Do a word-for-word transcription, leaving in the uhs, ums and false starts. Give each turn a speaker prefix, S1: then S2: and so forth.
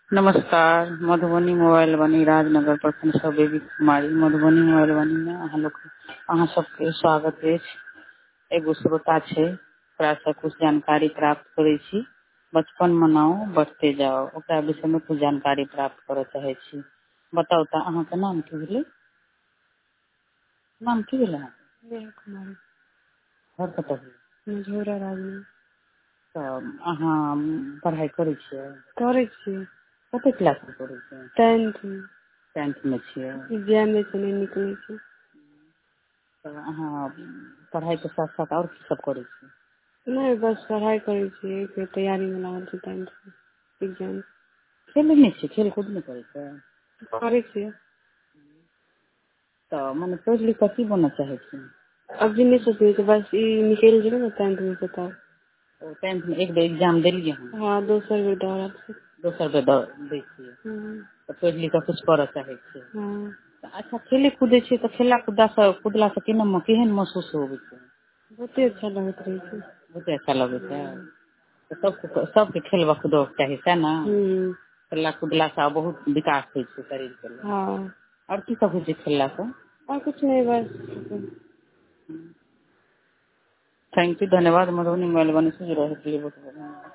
S1: नमस्कार। मधुबनी मोबाइल बनी राजनगर प्रखंड सँ बेबी कुमारी मधुबनी मोबाइल बनी में अहाँ लोग अहाँ सबके स्वागत है। एगो श्रोता छै, ओकरा से कुछ जानकारी प्राप्त करे छी। बचपन मनाओ बढ़ते जाओ, ओकरा विषय में कुछ जानकारी प्राप्त करे चाहे छी। बताओ तो अहाँ के नाम की भेलै? नाम की भेलै?
S2: बेबी कुमारी।
S1: घर कतऽ भेलै?
S2: मझौरा राजनगर।
S1: तऽ अहाँ पढ़ाई करे छियै?
S2: करे छियै।
S1: कते क्लास में पढ़ै छियै?
S2: टेंथ में।
S1: टेंथ में छियै।
S2: एग्जाम में से नहीं निकले छै।
S1: तऽ अहाँ पढ़ाई के साथ साथ और की सब करे छियै?
S2: नहीं, बस पढ़ाई करे छियै के तैयारी में लागल छी टेंथ एग्जाम।
S1: खेले नहीं छियै? खेल कूद नहीं करे छियै?
S2: करे छियै।
S1: तऽ मने पढ़ लिख के की बनना चाहे छियै?
S2: अभी नहीं सोचे छी, बस ई निकल जेबे ना टेंथ में से तब।
S1: ओ टेंथ में एक बेर एग्जाम देलियै हन?
S2: हाँ, दोसर बेर दऽ रहल छी।
S1: दोसर बेर दै छियै तऽ पढ़ लिख के कुछ करऽ चाहे छियै?
S2: हाँ।
S1: अच्छा, खेले कूदे छियै तऽ खेला कूदा से कूदला से केना केहन महसूस होबे छै?
S2: बहुते अच्छा लगत रहे छै।
S1: बहुते अच्छा लगे छै। तऽ सबके सबके खेलबा कूदबा के चाही, सएह ना?
S2: हम्म।
S1: खेलला कूदला से बहुत विकास होइ छै शरीर के।
S2: हाँ।
S1: और की सब होइ छै खेलला से?
S2: और कुछ नहीं, बस।
S1: थैंक यू, धन्यवाद। मधुबनी मोबाइल बनी से जुड़े के लिए बहुत बहुत धन्यवाद।